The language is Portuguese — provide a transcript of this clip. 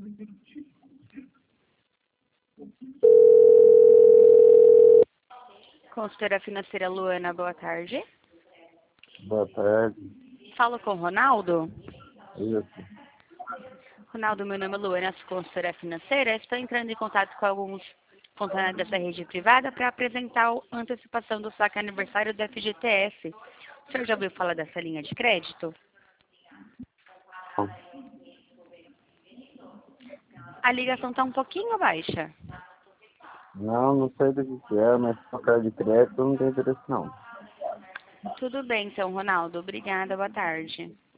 Consultora financeira Luana, boa tarde. Boa tarde. Falo com o Ronaldo. Isso. Ronaldo, meu nome é Luana, sou consultora financeira. Estou entrando em contato com alguns funcionários dessa rede privada para apresentar a antecipação do saque aniversário do FGTS. O senhor já ouviu falar dessa linha de crédito? A ligação está um pouquinho baixa. Não sei do que é, mas se tocar de crédito não tem interesse não. Tudo bem, então, Ronaldo. Obrigada, boa tarde.